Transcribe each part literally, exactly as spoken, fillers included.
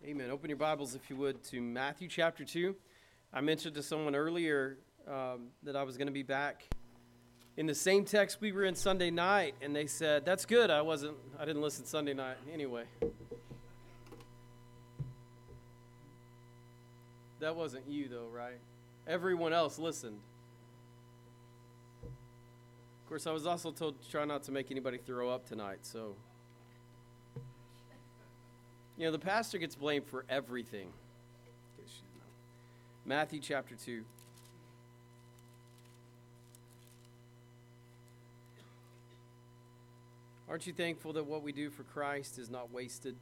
Amen. Open your Bibles, if you would, to Matthew chapter two. I mentioned to someone earlier um, that I was going to be back in the same text we were in Sunday night, and they said, "That's good. I wasn't. I didn't listen Sunday night anyway." That wasn't you, though, right? Everyone else listened. Of course, I was also told to try not to make anybody throw up tonight, so. You know, the pastor gets blamed for everything. Matthew chapter two. Aren't you thankful that what we do for Christ is not wasted?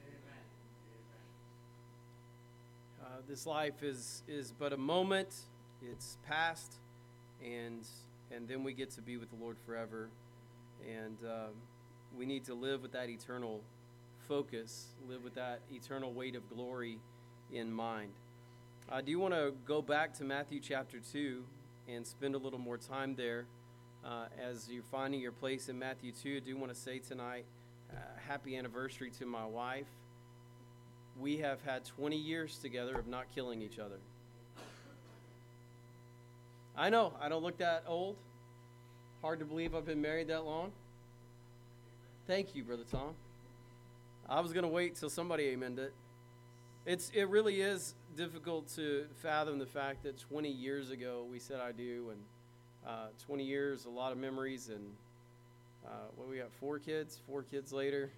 Uh, this life is, is but a moment. It's past, and and then we get to be with the Lord forever. And uh, we need to live with that eternal focus, live with that eternal weight of glory in mind. I do want to go back to Matthew chapter two and spend a little more time there. Uh, as you're finding your place in Matthew two, I do want to say tonight, uh, happy anniversary to my wife. We have had twenty years together of not killing each other. I know, I don't look that old. Hard to believe I've been married that long. Thank you, Brother Tom. I was going to wait till somebody amened it. It's it really is difficult to fathom the fact that twenty years ago we said I do, and uh, twenty years, a lot of memories, and uh, what we got, four kids, four kids later.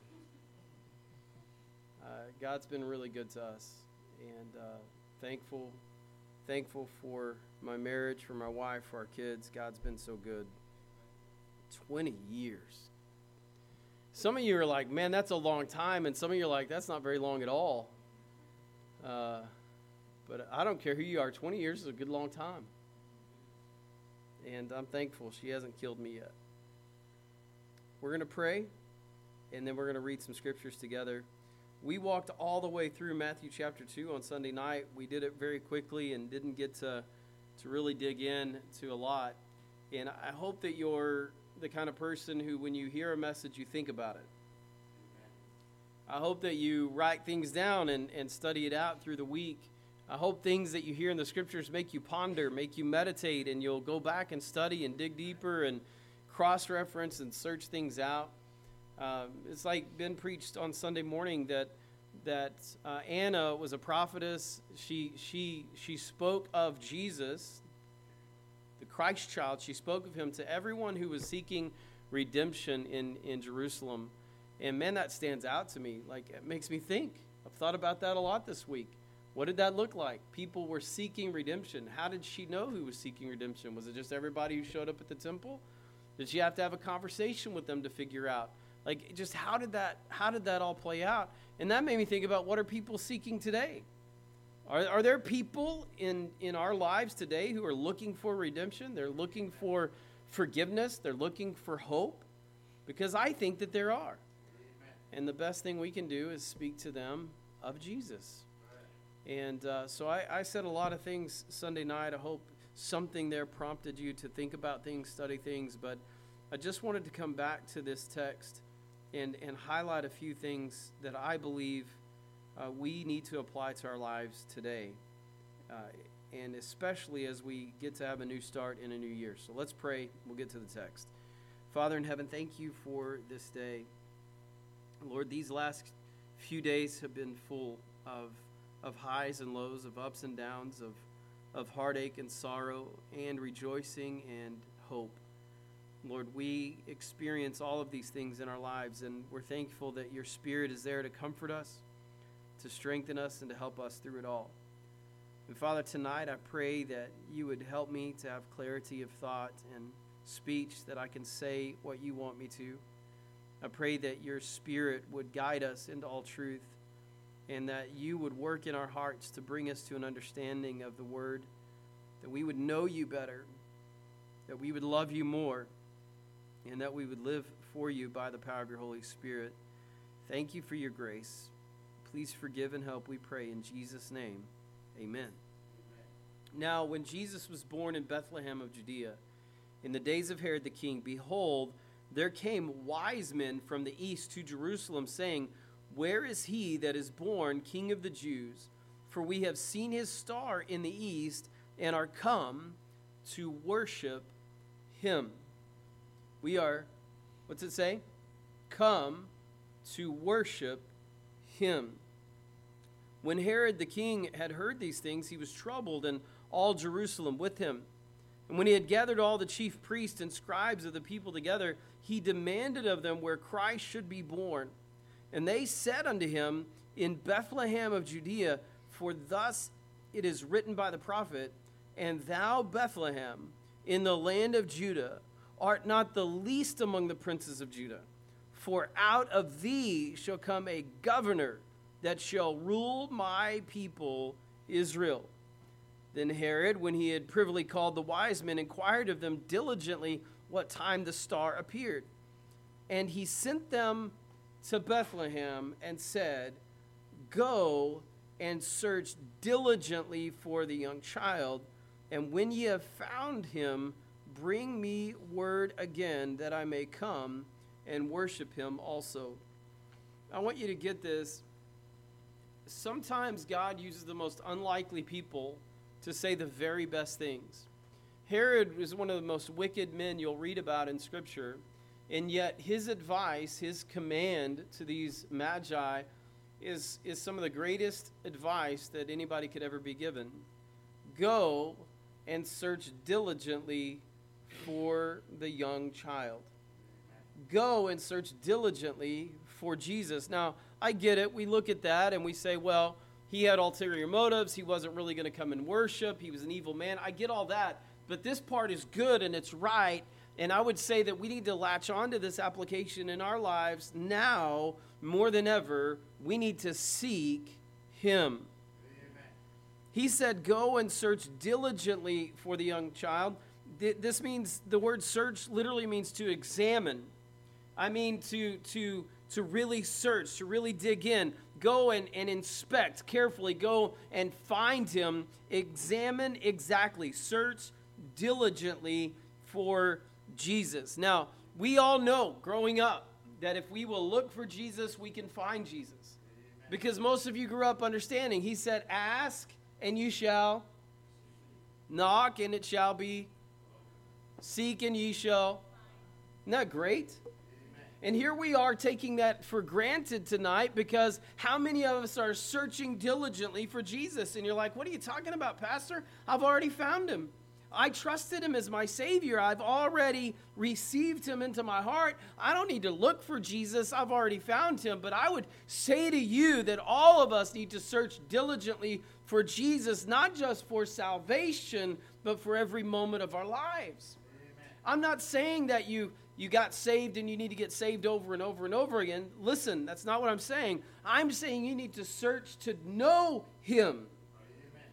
Uh, God's been really good to us, and uh, thankful, thankful for my marriage, for my wife, for our kids. God's been so good. twenty years. Some of you are like, man, that's a long time. And some of you are like, that's not very long at all. Uh, but I don't care who you are. twenty years is a good long time. And I'm thankful she hasn't killed me yet. We're going to pray, and then we're going to read some scriptures together. We walked all the way through Matthew chapter two on Sunday night. We did it very quickly and didn't get to, to really dig in to a lot. And I hope that you're the kind of person who, when you hear a message, you think about it. I hope that you write things down and, and study it out through the week. I hope things that you hear in the scriptures make you ponder, make you meditate, and you'll go back and study and dig deeper and cross-reference and search things out. Um, it's like Ben preached on Sunday morning that that uh, Anna was a prophetess. She she she spoke of Jesus, the Christ child. She spoke of him to everyone who was seeking redemption in, in Jerusalem. And man, that stands out to me. Like, it makes me think. I've thought about that a lot this week. What did that look like? People were seeking redemption. How did she know who was seeking redemption? Was it just everybody who showed up at the temple? Did she have to have a conversation with them to figure out? Like, just how did that, how did that all play out? And that made me think about, what are people seeking today? Are, are there people in, in our lives today who are looking for redemption? They're looking for forgiveness. They're looking for hope. Because I think that there are. Amen. And the best thing we can do is speak to them of Jesus. Right. And uh, so I, I said a lot of things Sunday night. I hope something there prompted you to think about things, study things. But I just wanted to come back to this text and, and highlight a few things that I believe Uh, we need to apply to our lives today, uh, and especially as we get to have a new start in a new year. So let's pray. We'll get to the text. Father in heaven, thank you for this day. Lord, these last few days have been full of of highs and lows, of ups and downs, of, of heartache and sorrow, and rejoicing and hope. Lord, we experience all of these things in our lives, and we're thankful that your Spirit is there to comfort us, to strengthen us, and to help us through it all. And Father, tonight I pray that you would help me to have clarity of thought and speech, that I can say what you want me to. I pray that your Spirit would guide us into all truth, and that you would work in our hearts to bring us to an understanding of the Word, that we would know you better, that we would love you more, and that we would live for you by the power of your Holy Spirit. Thank you for your grace. Please forgive and help, we pray in Jesus' name. Amen. Amen. Now, when Jesus was born in Bethlehem of Judea, in the days of Herod the king, behold, there came wise men from the east to Jerusalem, saying, where is he that is born King of the Jews? For we have seen his star in the east and are come to worship him. We are, what's it say? Come to worship him. When Herod the king had heard these things, he was troubled, and all Jerusalem with him. And when he had gathered all the chief priests and scribes of the people together, he demanded of them where Christ should be born. And they said unto him, In Bethlehem of Judea, for thus it is written by the prophet, And thou, Bethlehem, in the land of Judah, art not the least among the princes of Judah. For out of thee shall come a governor that shall rule my people Israel. Then Herod, when he had privily called the wise men, inquired of them diligently what time the star appeared. And he sent them to Bethlehem and said, Go and search diligently for the young child, and when ye have found him, bring me word again that I may come and worship him also. I want you to get this. Sometimes God uses the most unlikely people to say the very best things. Herod was one of the most wicked men you'll read about in Scripture, and yet his advice, his command to these magi is, is some of the greatest advice that anybody could ever be given. Go and search diligently for the young child. Go and search diligently for Jesus. Now, I get it. We look at that and we say, well, he had ulterior motives. He wasn't really going to come and worship. He was an evil man. I get all that. But this part is good and it's right. And I would say that we need to latch onto this application in our lives now more than ever. We need to seek him. Amen. He said, go and search diligently for the young child. This means, the word search literally means to examine. I mean to to to really search, to really dig in. Go and, and inspect carefully. Go and find him. Examine exactly. Search diligently for Jesus. Now, we all know growing up that if we will look for Jesus, we can find Jesus. Amen. Because most of you grew up understanding. He said, ask and you shall. Knock and it shall be. Seek and ye shall. Isn't that great? And here we are taking that for granted tonight, because how many of us are searching diligently for Jesus? And you're like, what are you talking about, Pastor? I've already found him. I trusted him as my Savior. I've already received him into my heart. I don't need to look for Jesus. I've already found him. But I would say to you that all of us need to search diligently for Jesus, not just for salvation, but for every moment of our lives. Amen. I'm not saying that you... You got saved and you need to get saved over and over and over again. Listen, that's not what I'm saying. I'm saying you need to search to know him. Amen.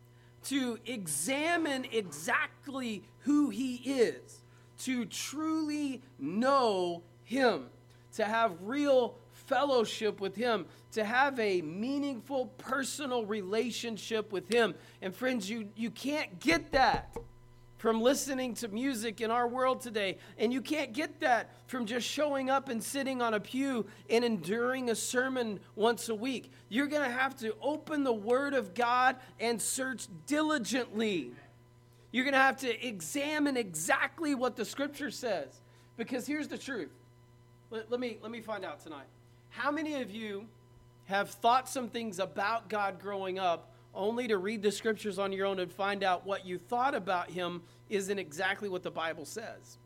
To examine exactly who he is. To truly know him. To have real fellowship with him. To have a meaningful personal relationship with him. And friends, you, you can't get that from listening to music in our world today. And you can't get that from just showing up and sitting on a pew and enduring a sermon once a week. You're going to have to open the Word of God and search diligently. You're going to have to examine exactly what the Scripture says. Because here's the truth. Let, let me, let me find out tonight. How many of you have thought some things about God growing up only to read the Scriptures on your own and find out what you thought about him isn't exactly what the Bible says?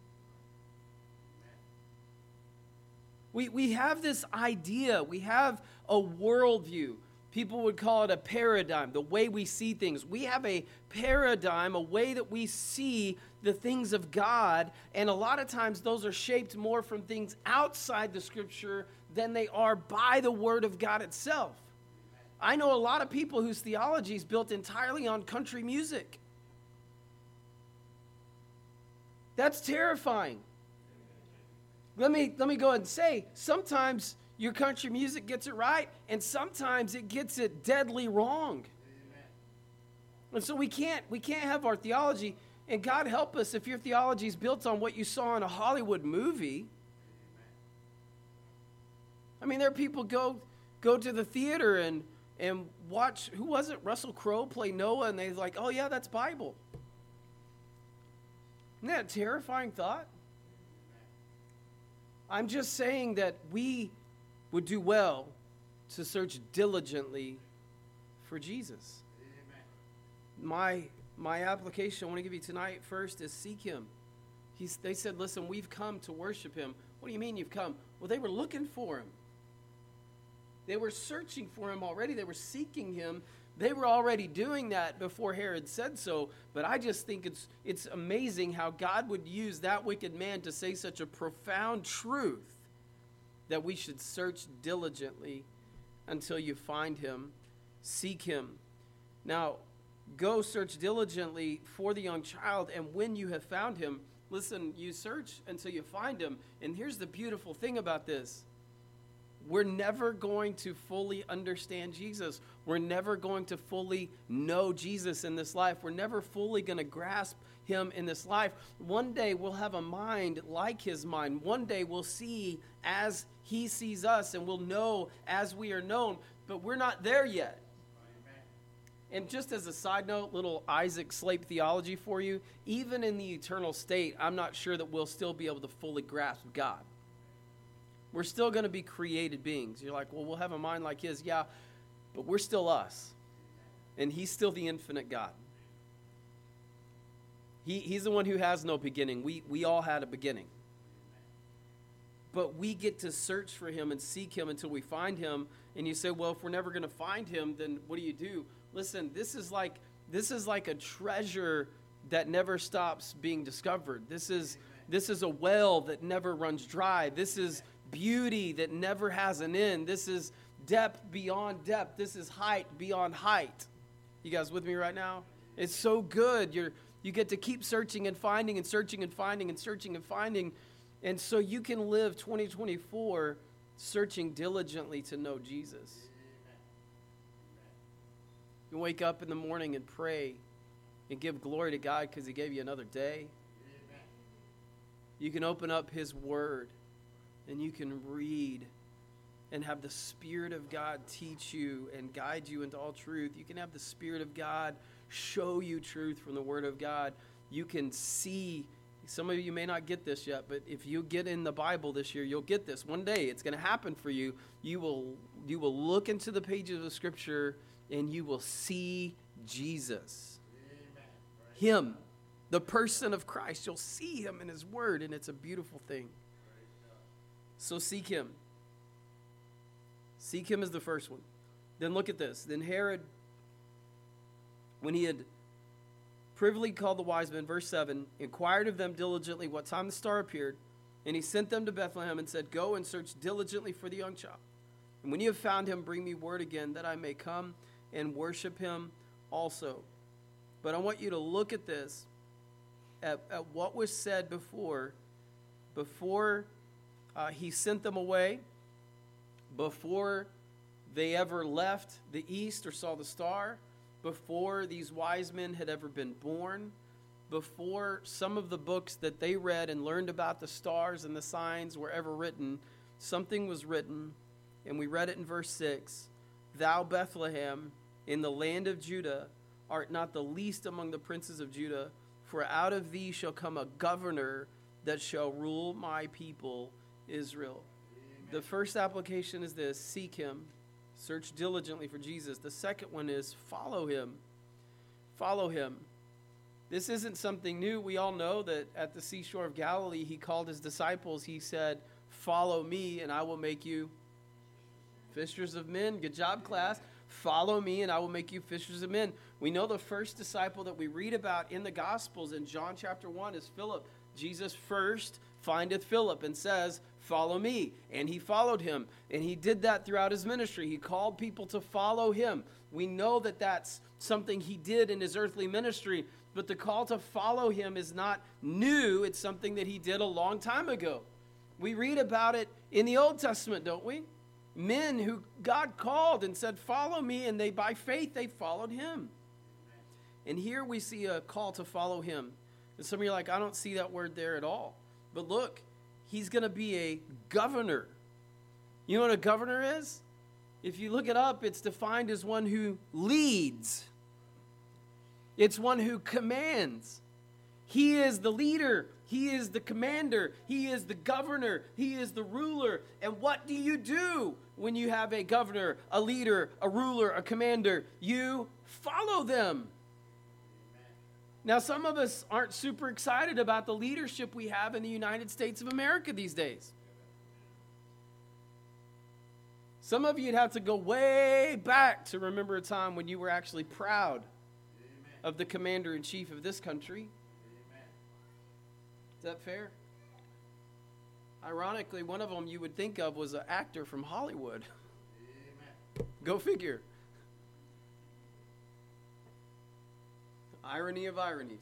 We, we have this idea. We have a worldview. People would call it a paradigm, the way we see things. We have a paradigm, a way that we see the things of God, and a lot of times those are shaped more from things outside the Scripture than they are by the Word of God itself. I know a lot of people whose theology is built entirely on country music. That's terrifying. Let me, let me go ahead and say, sometimes your country music gets it right, and sometimes it gets it deadly wrong. Amen. And so we can't, we can't have our theology, and God help us if your theology is built on what you saw in a Hollywood movie. I mean, there are people go go to the theater and and watch, who was it, Russell Crowe play Noah, and they're like, oh yeah, that's Bible. Isn't that a terrifying thought? I'm just saying that we would do well to search diligently for Jesus. Amen. My my application I want to give you tonight first is seek him. He's, they said, listen, we've come to worship him. What do you mean you've come? Well, they were looking for him. They were searching for him already. They were seeking him. They were already doing that before Herod said so. But I just think it's it's amazing how God would use that wicked man to say such a profound truth that we should search diligently until you find him. Seek him. Now, go search diligently for the young child, and when you have found him, listen, you search until you find him. And here's the beautiful thing about this. We're never going to fully understand Jesus. We're never going to fully know Jesus in this life. We're never fully going to grasp him in this life. One day we'll have a mind like his mind. One day we'll see as he sees us, and we'll know as we are known. But we're not there yet. And just as a side note, little Isaac Slape theology for you, even in the eternal state, I'm not sure that we'll still be able to fully grasp God. We're still going to be created beings. You're like, well, we'll have a mind like his. Yeah, but we're still us. And he's still the infinite God. He, he's the one who has no beginning. We, we all had a beginning. But we get to search for him and seek him until we find him. And you say, well, if we're never going to find him, then what do you do? Listen, this is like this is like a treasure that never stops being discovered. This is this is a well that never runs dry. This is beauty that never has an end. This is depth beyond depth. This is height beyond height. You guys with me right now? It's so good. You're you get to keep searching and finding and searching and finding and searching and finding. And so you can live twenty twenty-four searching diligently to know Jesus. You can wake up in the morning and pray and give glory to God because he gave you another day. You can open up his word and you can read and have the Spirit of God teach you and guide you into all truth. You can have the Spirit of God show you truth from the Word of God. You can see, some of you may not get this yet, but if you get in the Bible this year, you'll get this. One day it's going to happen for you. You will, you will look into the pages of Scripture and you will see Jesus. Amen. Him, the person of Christ. You'll see him in his word, and it's a beautiful thing. So seek him. Seek him is the first one. Then look at this. Then Herod, when he had privily called the wise men, verse seven, inquired of them diligently what time the star appeared, and he sent them to Bethlehem and said, go and search diligently for the young child. And when you have found him, bring me word again that I may come and worship him also. But I want you to look at this, at, at what was said before, before uh, he sent them away, before they ever left the east or saw the star, before these wise men had ever been born, before some of the books that they read and learned about the stars and the signs were ever written, something was written, and we read it in verse six. Thou, Bethlehem, in the land of Judah, art not the least among the princes of Judah, for out of thee shall come a governor that shall rule my people Israel. Amen. The first application is this: seek him, search diligently for Jesus. The second one is follow him. Follow him. This isn't something new. We all know that at the seashore of Galilee, he called his disciples. He said, follow me and I will make you fishers of men. Good job, class. Follow me and I will make you fishers of men. We know the first disciple that we read about in the Gospels in John chapter one is Philip. Jesus first findeth Philip and says, follow me. And he followed him. And he did that throughout his ministry. He called people to follow him. We know that that's something he did in his earthly ministry. But the call to follow him is not new. It's something that he did a long time ago. We read about it in the Old Testament, don't we? Men who God called and said, follow me, and they, by faith, they followed him. And here we see a call to follow him. And some of you are like, I don't see that word there at all. But look, he's going to be a governor. You know what a governor is? If you look it up, it's defined as one who leads. It's one who commands. He is the leader. He is the commander. He is the governor. He is the ruler. And what do you do when you have a governor, a leader, a ruler, a commander? You follow them. Now, some of us aren't super excited about the leadership we have in the United States of America these days. Some of you'd have to go way back to remember a time when you were actually proud Amen. Of the commander-in-chief of this country. Amen. Is that fair? Ironically, one of them you would think of was an actor from Hollywood. Amen. Go figure. Irony of ironies.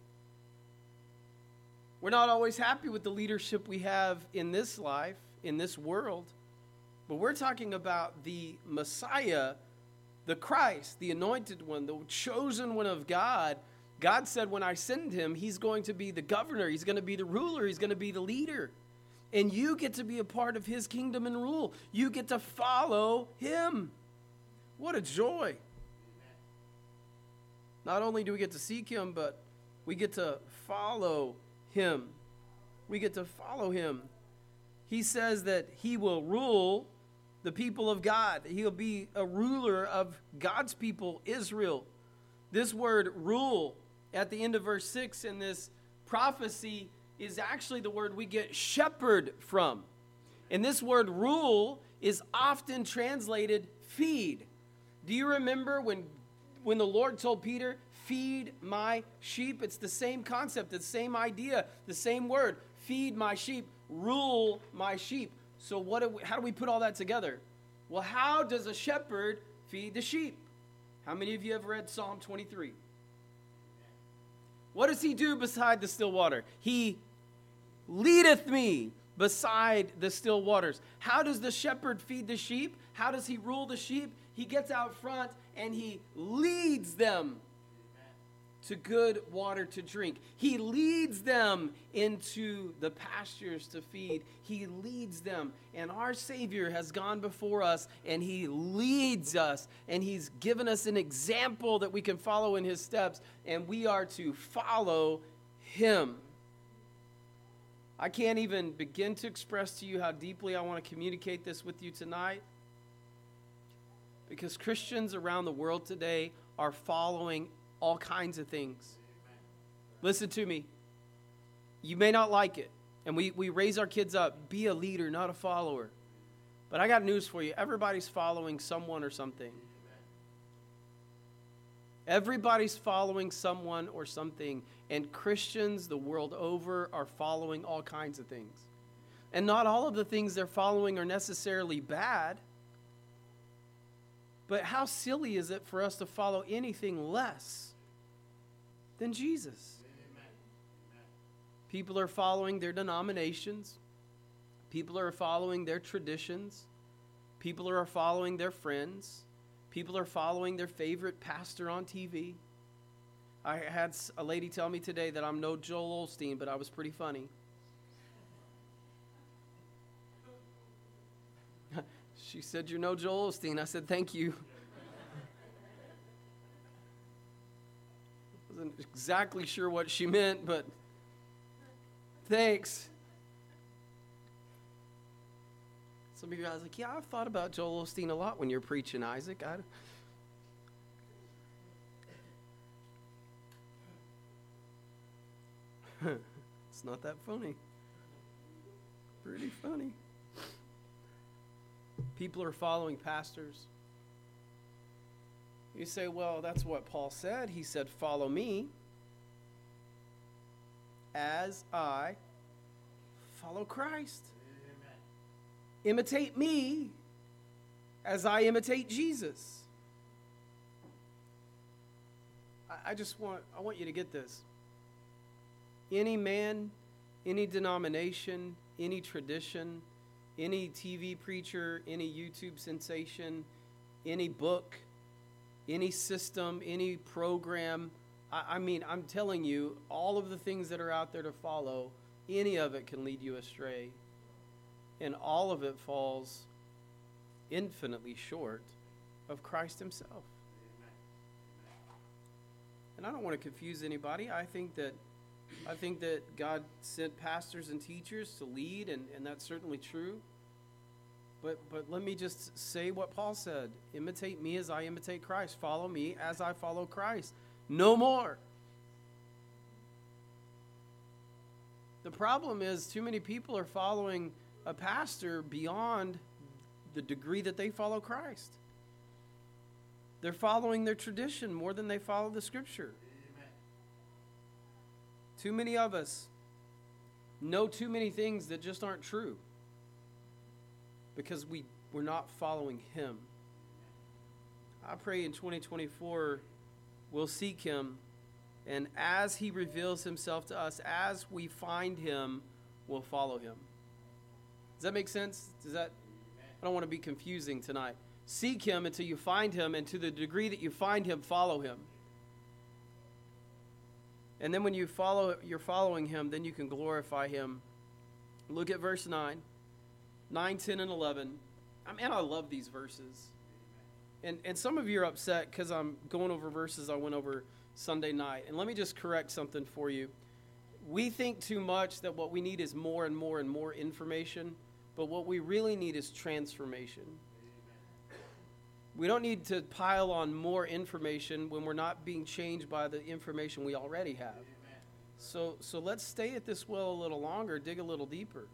We're not always happy with the leadership we have in this life, in this world. But we're talking about the Messiah, the Christ, the anointed one, the chosen one of God. God said when I send him, he's going to be the governor. He's going to be the ruler. He's going to be the leader. And you get to be a part of his kingdom and rule. You get to follow him. What a joy. Not only do we get to seek him, but we get to follow him. We get to follow him. He says that he will rule the people of God. He'll be a ruler of God's people, Israel. This word rule at the end of verse six in this prophecy is actually the word we get shepherd from. And this word rule is often translated feed. Do you remember when When the Lord told Peter, feed my sheep? It's the same concept, the same idea, the same word. Feed my sheep, rule my sheep. So what? Do we, how do we put all that together? Well, how does a shepherd feed the sheep? How many of you have read Psalm twenty-three? What does he do beside the still water? He leadeth me beside the still waters. How does the shepherd feed the sheep? How does he rule the sheep? He gets out front and he leads them to good water to drink. He leads them into the pastures to feed. He leads them. And our Savior has gone before us and he leads us. And he's given us an example that we can follow in his steps. And we are to follow him. I can't even begin to express to you how deeply I want to communicate this with you tonight. Because Christians around the world today are following all kinds of things. Amen. Listen to me. You may not like it. And we, we raise our kids up. Be a leader, not a follower. But I got news for you. Everybody's following someone or something. Amen. Everybody's following someone or something. And Christians the world over are following all kinds of things. And not all of the things they're following are necessarily bad. But how silly is it for us to follow anything less than Jesus? Amen. People are following their denominations. People are following their traditions. People are following their friends. People are following their favorite pastor on T V. I had a lady tell me today that I'm no Joel Osteen, but I was pretty funny. She said, "You're no Joel Osteen." I said, "Thank you." Wasn't exactly sure what she meant, but thanks. Some of you guys are like, "Yeah, I've thought about Joel Osteen a lot when you're preaching, Isaac." I... It's not that funny. Pretty funny. People are following pastors. You say, well, that's what Paul said. He said, follow me as I follow Christ. Amen. Imitate me as I imitate Jesus. I, I just want, I want you to get this. Any man, any denomination, any tradition, any T V preacher, any YouTube sensation, any book, any system, any program, I, I mean, I'm telling you, all of the things that are out there to follow, any of it can lead you astray. And all of it falls infinitely short of Christ himself. And I don't want to confuse anybody. I think that I think that God sent pastors and teachers to lead, and, and that's certainly true. But but let me just say what Paul said. Imitate me as I imitate Christ. Follow me as I follow Christ. No more. The problem is too many people are following a pastor beyond the degree that they follow Christ. They're following their tradition more than they follow the Scripture. Amen. Too many of us know too many things that just aren't true because we, we're not following him. I pray in twenty twenty-four we'll seek him, and as he reveals himself to us, as we find him, we'll follow him. Does that make sense? Does that? I don't want to be confusing tonight. Seek him until you find him, and to the degree that you find him, follow him. And then when you follow, you're following him, then you can glorify him. Look at verse nine. nine, ten, and eleven. I mean, I love these verses. And and some of you are upset because I'm going over verses I went over Sunday night. And let me just correct something for you. We think too much that what we need is more and more and more information, but what we really need is transformation. We don't need to pile on more information when we're not being changed by the information we already have. So so let's stay at this well a little longer, dig a little deeper.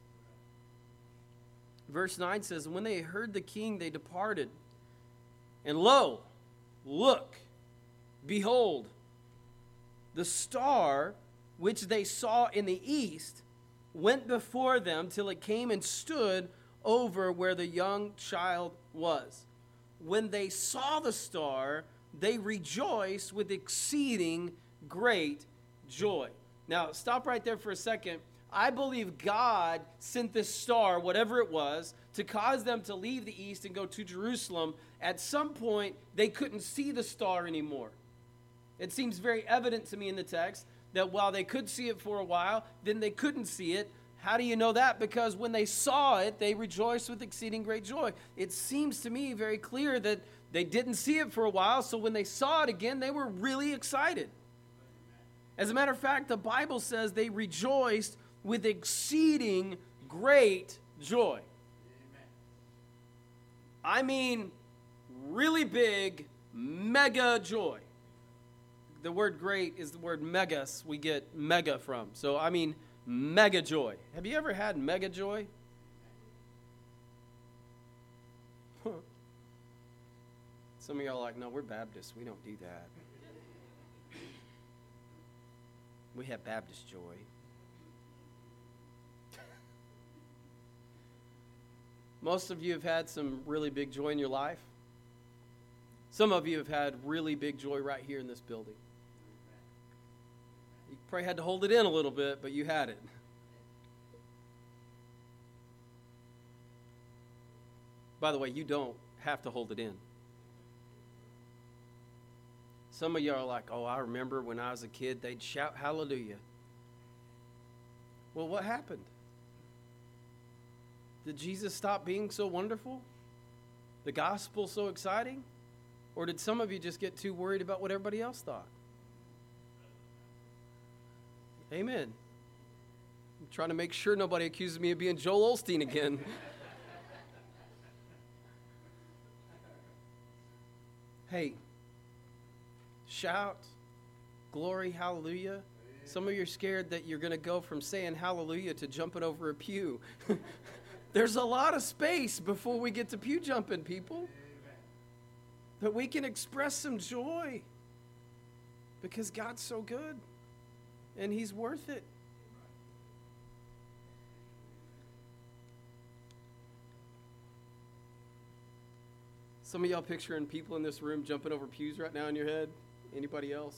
Verse nine says, when they heard the king, they departed. And lo, look, behold, the star which they saw in the east went before them till it came and stood over where the young child was. When they saw the star, they rejoiced with exceeding great joy. Now, stop right there for a second. I believe God sent this star, whatever it was, to cause them to leave the east and go to Jerusalem. At some point, they couldn't see the star anymore. It seems very evident to me in the text that while they could see it for a while, then they couldn't see it. How do you know that? Because when they saw it, they rejoiced with exceeding great joy. It seems to me very clear that they didn't see it for a while, so when they saw it again, they were really excited. As a matter of fact, the Bible says they rejoiced with exceeding great joy. Amen. I mean, really big, mega joy. The word great is the word megas we get mega from. So, I mean, mega joy. Have you ever had mega joy? Huh. Some of y'all are like, no, we're Baptists. We don't do that. We have Baptist joy. Most of you have had some really big joy in your life. Some of you have had really big joy right here in this building. You probably had to hold it in a little bit, but you had it. By the way, you don't have to hold it in. Some of you are like, oh, I remember when I was a kid, they'd shout hallelujah. Well, what happened? Did Jesus stop being so wonderful? The gospel so exciting? Or did some of you just get too worried about what everybody else thought? Amen. I'm trying to make sure nobody accuses me of being Joel Osteen again. Hey, shout, glory, hallelujah. Some of you are scared that you're going to go from saying hallelujah to jumping over a pew. There's a lot of space before we get to pew jumping, people. But we can express some joy because God's so good and he's worth it. Some of y'all picturing people in this room jumping over pews right now in your head? Anybody else?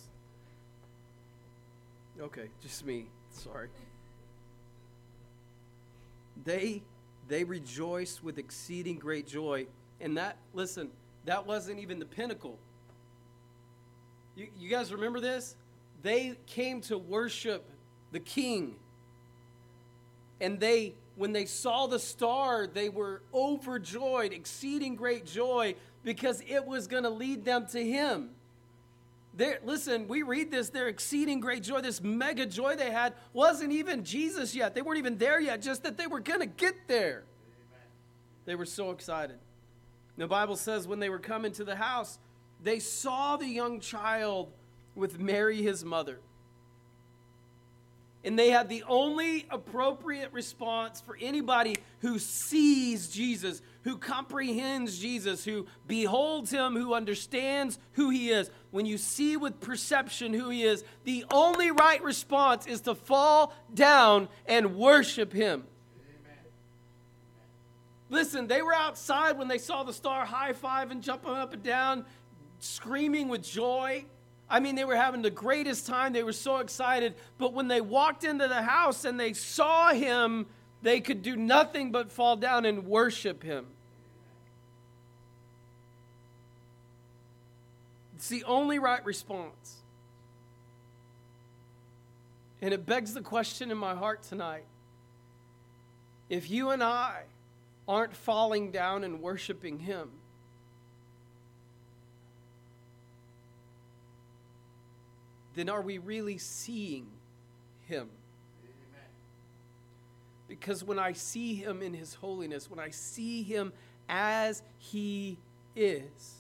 Okay, just me. Sorry. They they rejoiced with exceeding great joy. And that, listen, that wasn't even the pinnacle. You, you guys remember this? They came to worship the King. And they when they saw the star, they were overjoyed, exceeding great joy, because it was going to lead them to him. They're, listen, we read this, their exceeding great joy, this mega joy they had, wasn't even Jesus yet. They weren't even there yet, just that they were going to get there. Amen. They were so excited. The Bible says when they were coming to the house, they saw the young child with Mary, his mother. And they had the only appropriate response for anybody who sees Jesus, who comprehends Jesus, who beholds him, who understands who he is. When you see with perception who he is, the only right response is to fall down and worship him. Amen. Listen, they were outside when they saw the star, high-fiving, jumping up and down, screaming with joy. I mean, they were having the greatest time. They were so excited. But when they walked into the house and they saw him, they could do nothing but fall down and worship him. It's the only right response. And it begs the question in my heart tonight. If you and I aren't falling down and worshiping him, then are we really seeing him? Amen. Because when I see him in his holiness, when I see him as he is,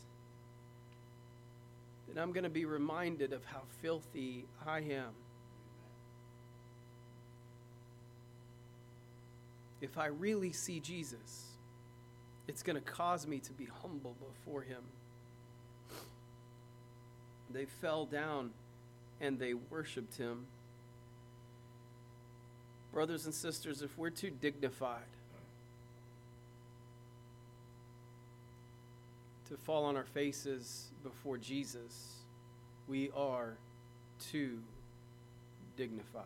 then I'm going to be reminded of how filthy I am. Amen. If I really see Jesus, it's going to cause me to be humble before him. They fell down and they worshiped him. Brothers and sisters, if we're too dignified to fall on our faces before Jesus, we are too dignified.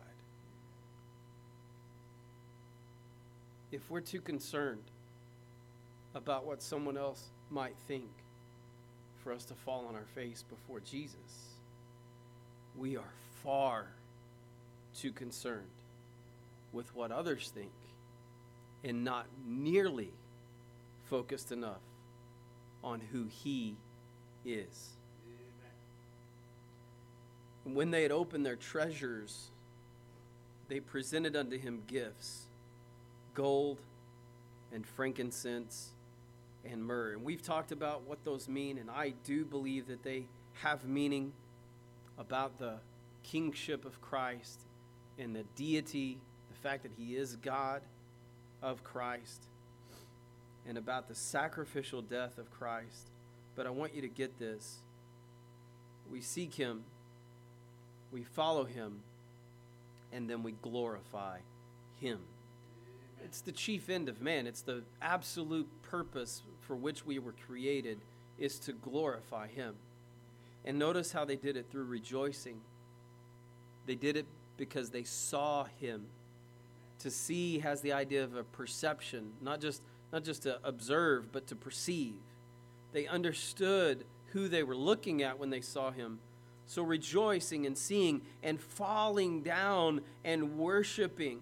If we're too concerned about what someone else might think for us to fall on our face before Jesus, we are far too concerned with what others think and not nearly focused enough on who he is. Amen. And when they had opened their treasures, they presented unto him gifts, gold and frankincense and myrrh. And we've talked about what those mean, and I do believe that they have meaning about the kingship of Christ and the deity, the fact that he is God of Christ, and about the sacrificial death of Christ. But I want you to get this. We seek him, we follow him, and then we glorify him. It's the chief end of man. It's the absolute purpose for which we were created, is to glorify him. And notice how they did it through rejoicing. They did it because they saw him. To see has the idea of a perception, not just, not just to observe, but to perceive. They understood who they were looking at when they saw him. So rejoicing and seeing and falling down and worshiping.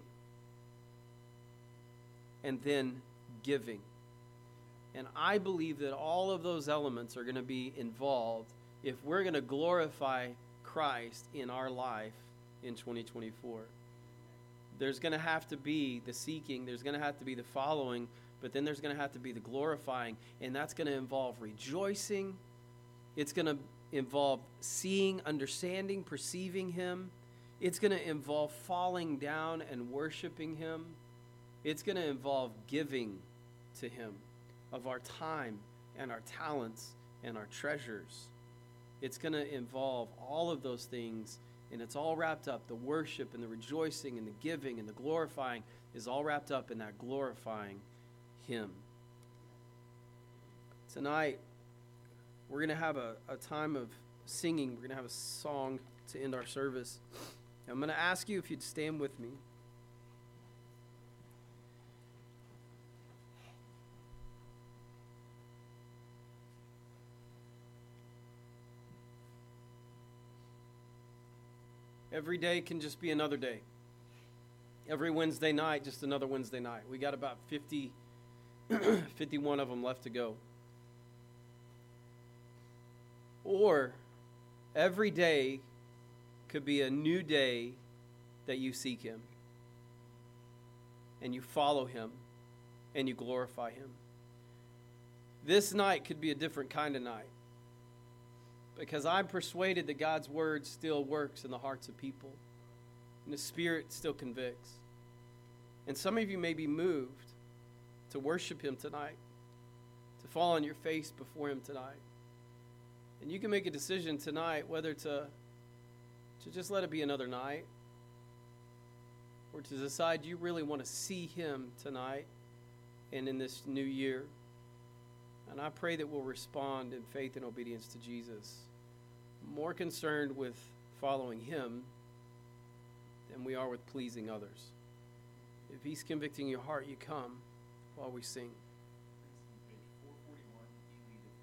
And then giving. And I believe that all of those elements are going to be involved if we're going to glorify Christ in our life in twenty twenty-four. There's going to have to be the seeking, there's going to have to be the following, but then there's going to have to be the glorifying, and that's going to involve rejoicing. It's going to involve seeing, understanding, perceiving him. It's going to involve falling down and worshiping him. It's going to involve giving to him of our time and our talents and our treasures. It's going to involve all of those things, and it's all wrapped up. The worship and the rejoicing and the giving and the glorifying is all wrapped up in that glorifying him. Tonight, we're going to have a, a time of singing. We're going to have a song to end our service. I'm going to ask you if you'd stand with me. Every day can just be another day. Every Wednesday night, just another Wednesday night. We got about fifty, fifty-one of them left to go. Or every day could be a new day that you seek Him and you follow Him and you glorify Him. This night could be a different kind of night, because I'm persuaded that God's Word still works in the hearts of people, and the Spirit still convicts. And some of you may be moved to worship Him tonight, to fall on your face before Him tonight. And you can make a decision tonight whether to, to just let it be another night, or to decide you really want to see Him tonight and in this new year. And I pray that we'll respond in faith and obedience to Jesus, more concerned with following Him than we are with pleasing others. If He's convicting your heart, you come while we sing.